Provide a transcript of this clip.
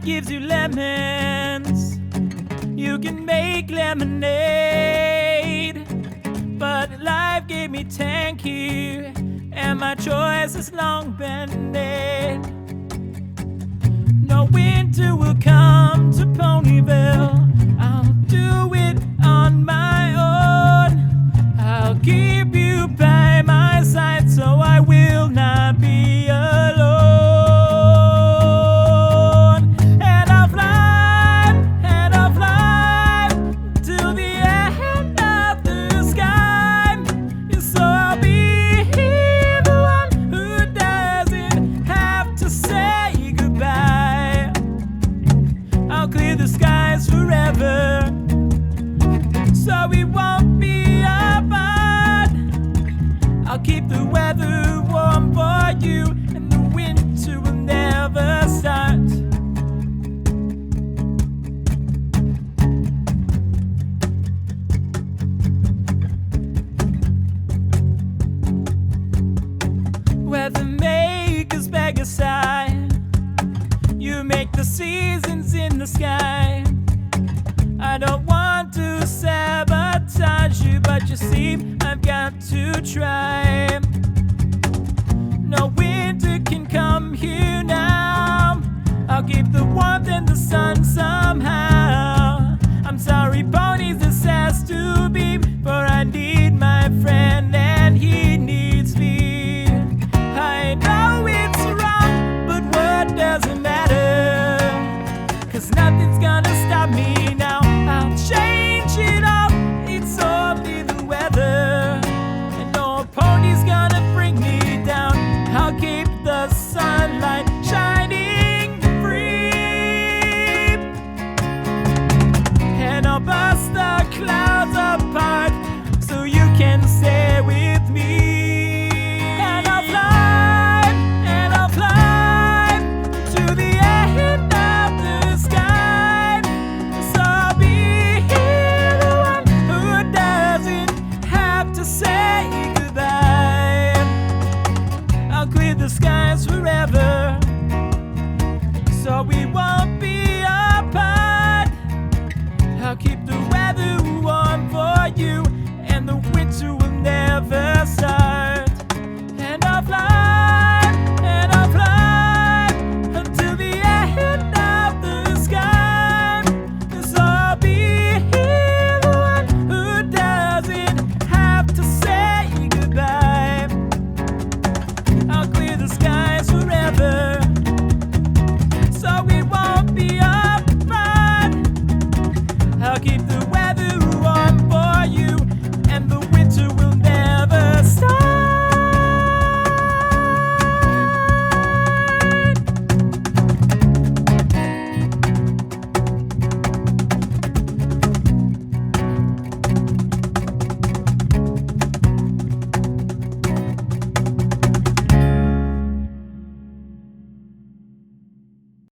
gives you lemons, you can make lemonade. But life gave me Tanky, and my choice has long been made. No winter will come to Ponyville, I'll do it on my own. I'll keep you by my side so I will not be alone. And I'll fly till the end of the sky. So I'll be the one who doesn't have to say goodbye. I'll clear the skies forever, so we won't be apart. I'll keep the weather warm for you, and the winter will never start. Weather makers beg aside, you make the seasons in the sky. I don't want to sabotage you, but you see, I've got to try. No winter can come here now, I'll keep the warmth and the sun somehow. I'm sorry, ponies, this has to be, but